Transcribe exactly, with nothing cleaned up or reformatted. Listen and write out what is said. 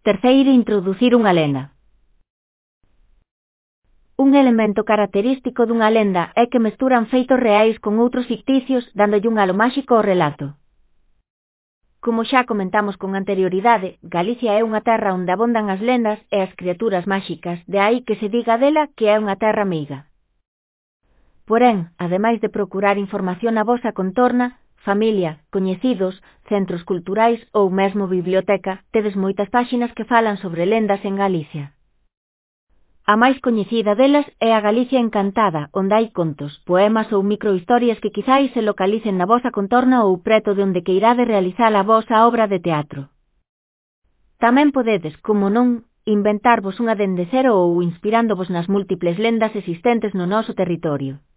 Terceiro, introducir unha lenda. Un elemento característico dunha lenda é que mesturan feitos reais con outros ficticios, dándolle un halo máxico ao relato. Como xa comentamos con anterioridade, Galicia é unha terra onde abondan as lendas e as criaturas máxicas, de aí que se diga dela que é unha terra meiga. Porén, ademais de procurar información na vosa contorna, familia, coñecidos, centros culturais ou mesmo biblioteca, tedes moitas páxinas que falan sobre lendas en Galicia. A máis coñecida delas é a Galicia Encantada, onde hai contos, poemas ou microhistorias que quizáis se localicen na vosa contorna ou preto de onde queirade realizar a vosa obra de teatro. Tamén podedes, como non, inventarvos unha dende cero ou inspirándovos nas múltiples lendas existentes no noso territorio.